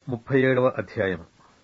37వ అధ్యాయం.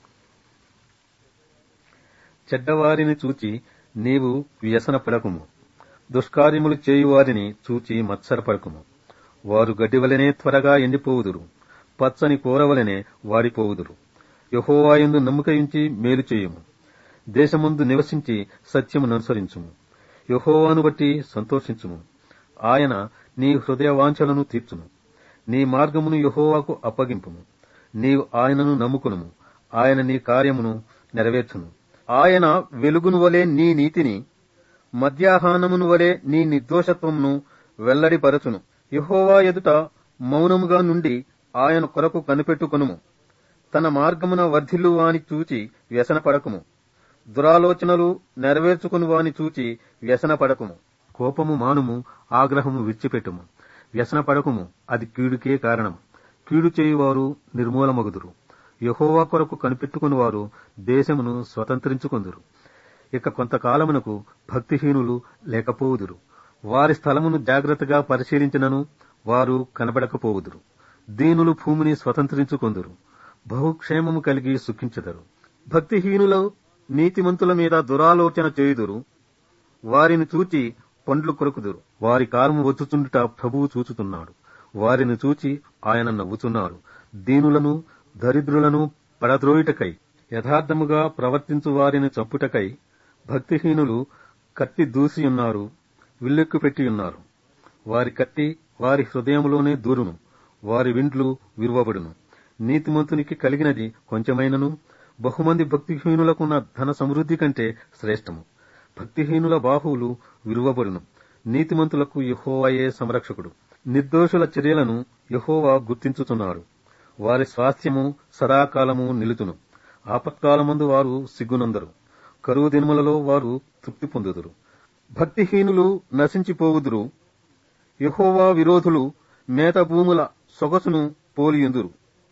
చెడ్డవారిని చూచి నీవు వ్యసనపడకుము, దుష్కార్యములు చేయువారిని చూచి మత్సరపడకుము. వారు గడ్డివలెనే త్వరగా ఎండిపోవుదురు, పచ్చని కూరవలెనే వాడిపోవుదురు. యెహోవాయందు నమ్మికయుంచి మేలు చేయుము, దేశమందు నివసించి సత్యముననుసరించుము. యెహోవాను బట్టి సంతోషించుము, ఆయన నీ హృదయవాంఛలను తీర్చును. నీ మార్గమును యెహోవాకు అప్పగింపుము, నీవు ఆయనను నమ్ముకునుము, ఆయన నీ కార్యమును నెరవేర్చును. ఆయన వెలుగును వలె నీ నీతిని, మధ్యాహ్నమును వలె నీ నిర్దోషత్వమును వెల్లడిపరచును. యెహోవా ఎదుట మౌనముగా నుండి ఆయన కొరకు కనిపెట్టుకొనుము. తన మార్గమున వర్ధిల్లు వాని చూచి వ్యసనపడకుము, దురాలోచనలు నెరవేర్చుకుని వాని చూచి వ్యసనపడకుము. కోపము మానుము, ఆగ్రహము విడిచిపెట్టుము. వ్యసనపడకుము, అది కీడుకే కారణం. కీడు చేయువారు నిర్మూలమగుదురు. యెహోవా కొరకు కనిపెట్టుకుని వారు దేశమును స్వతంత్రించుకొందురు. ఇక కొంతకాలమునకు భక్తిహీనులు లేకపోవుదురు. వారి స్థలమును జాగ్రత్తగా పరిశీలించినను వారు కనబడకపోవుదురు. దీనులు భూమిని స్వతంత్రించుకొందురు, బహుక్షేమము కలిగి సుఖించెదరు. భక్తిహీనులు నీతిమంతుల మీద దురాలోచన చేయుదురు, వారిని చూచి పండ్లు కొరుకుదురు. వారి కాలము వచ్చుచుండుట ప్రభువు చూచుతున్నాడు, వారిని చూచి ఆయన నవ్వుచున్నాడు. దీనులను దరిద్రులను పడద్రోయుటకై, యథార్థముగా ప్రవర్తించు వారిని చంపుటకై భక్తిహీనులు కత్తి దూసియున్నారు, విల్లెక్కు పెట్టియున్నారు. వారి కత్తి వారి హృదయములోనే దూరును, వారి విండ్లు విరువబడును. నీతిమంతునికి కలిగినది కొంచెమైనను బహుమంది భక్తిహీనులకున్న ధన సమృద్ధి కంటే శ్రేష్టము. భక్తిహీనుల బాహువులు విరువబడును, నీతిమంతులకు యెహోవాయే సంరక్షకుడు. నిర్దోషుల చర్యలను యెహోవా గుర్తించుచున్నాడు, వారి స్వాస్థ్యము సదాకాలము నిలుచును. ఆపత్కాలమందు వారు సిగ్గునందరు, కరువు దినములలో వారు తృప్తి పొందుదురు. భక్తిహీనులు నశించిపోవుదురు, యెహోవా విరోధులు మేత భూముల సొగసును పోలియుందురు.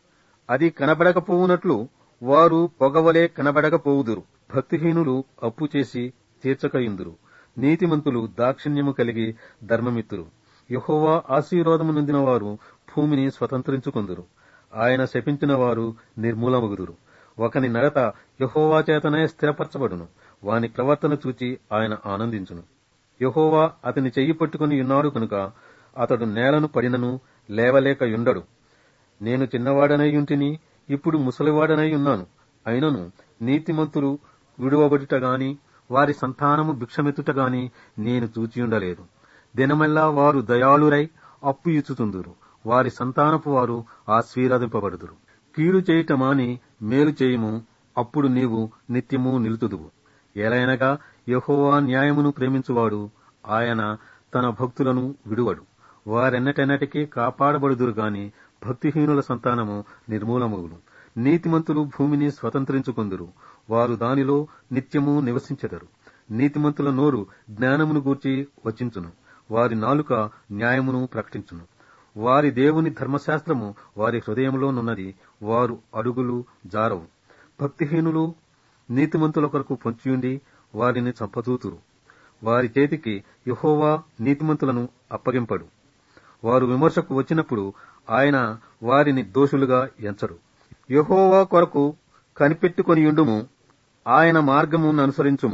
అది కనబడకపోవునట్లు వారు పొగవలే కనబడకపోవుదురు. భక్తిహీనులు అప్పు చేసి తీర్చకయుందురు, నీతిమంతులు దాక్షిణ్యము కలిగి ధర్మమిత్తురు. యెహోవా ఆశీర్వాదము నొందిన వారు భూమిని స్వతంత్రించుకొందురు, ఆయన శపించిన వారు నిర్మూలమగుదురు. ఒకని నడత యెహోవా చేతనే స్థిరపరచబడును, వాని ప్రవర్తన చూచి ఆయన ఆనందించును. యెహోవా అతని చెయ్యి పట్టుకుని ఉన్నాడు కనుక అతడు నేలను పడినను లేవలేక యుండడు. నేను చిన్నవాడనై ఉంటిని, ఇప్పుడు ముసలివాడనై ఉన్నాను. అయినను నీతిమంతులు విడువబడుట గాని వారి సంతానము భిక్షమెత్తుట గాని నేను చూచియుండలేదు. దినమెల్లా వారు దయాళురై అప్పు ఇచ్చుచుందురు, వారి సంతానపు వారు ఆశీర్వదింపబడుదురు. కీడు చేయుట మాని మేలు చేయుము, అప్పుడు నీవు నిత్యము నిలుతుదువు. ఏలైనగా యెహోవా న్యాయమును ప్రేమించువాడు, ఆయన తన భక్తులను విడువడు. వారెన్నటెన్నటికీ కాపాడబడుదురు గాని భక్తిహీనుల సంతానము నిర్మూలమగును. నీతిమంతులు భూమిని స్వతంత్రించుకొందురు, వారు దానిలో నిత్యము నివసించెదరు. నీతిమంతుల నోరు జ్ఞానమును గూర్చి వచించును, వారి నాలుక న్యాయమును ప్రకటించును. వారి దేవుని ధర్మశాస్త్రము వారి హృదయములోనున్నది, వారు అడుగులు జారవు. భక్తిహీనులు నీతిమంతుల కొరకు పొంచియుండి వారిని చంపదూతురు. వారి చేతికి యెహోవా నీతిమంతులను అప్పగింపడు. వారు విమర్శకు వచ్చినప్పుడు ఆయన వారిని దోషులుగా ఎంచడు. యెహోవా కొరకు కనిపెట్టుకొనియుండుము, ఆయన మార్గమును అనుసరించుము.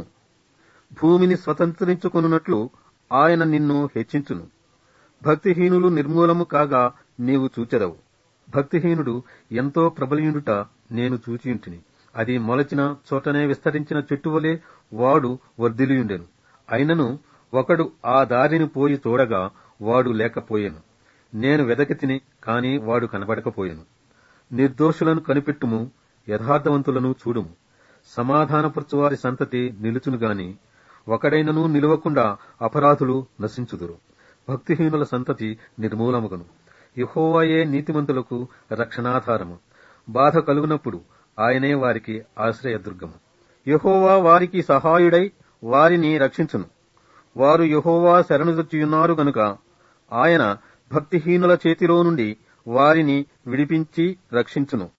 భూమిని స్వతంత్రించుకొనున్నట్లు ఆయన నిన్ను హెచ్చించును. భక్తిహీనులు నిర్మూలము కాగా నీవు చూచెదవు. భక్తిహీనుడు ఎంతో ప్రబలియుండుట నేను చూచియుంటిని. అది మొలచిన చోటనే విస్తరించిన చెట్టువలే వాడు వర్ధిల్లియుండెను. అయినను ఒకడు ఆ దారిని పోయి చూడగా వాడు లేకపోయెను. నేను వెదకితిని, కాని వాడు కనబడకపోయెను. నిర్దోషులను కనిపెట్టుము, యథార్థవంతులను చూడుము. సమాధానపరచువారి సంతతి నిలుచును గాని ఒకడైనను నిలువకుండా అపరాధులు నశించుదురు. భక్తిహీనుల సంతతి నిర్మూలమగును. యెహోవాయే నీతిమంతులకు రక్షణాధారము. బాధ కలుగునప్పుడు ఆయనే వారికి ఆశ్రయదుర్గము. యెహోవా వారికి సహాయుడై వారిని రక్షించును. వారు యెహోవా శరణుజొచ్చియున్నారు గనుక ఆయన భక్తిహీనుల చేతిలో నుండి వారిని విడిపించి రక్షించును.